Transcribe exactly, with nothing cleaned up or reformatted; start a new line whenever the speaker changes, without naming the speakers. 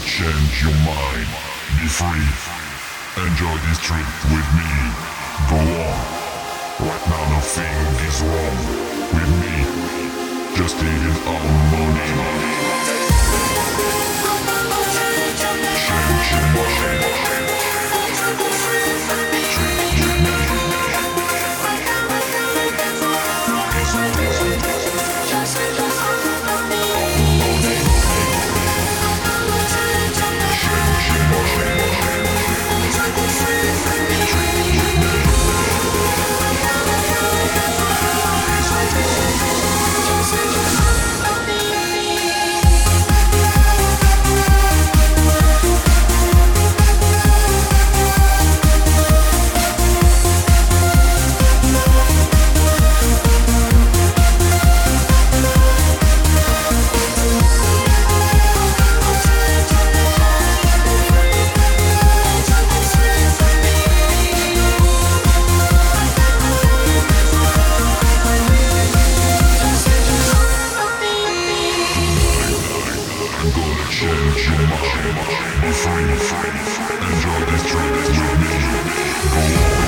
change your mind. Be free. Enjoy this trip with me. Go on. Right now nothing is wrong with me. Just taking harmony. Change your mind. Trip with me. Is wrong. Change your mind, be free, enjoy this trip with me. Go on.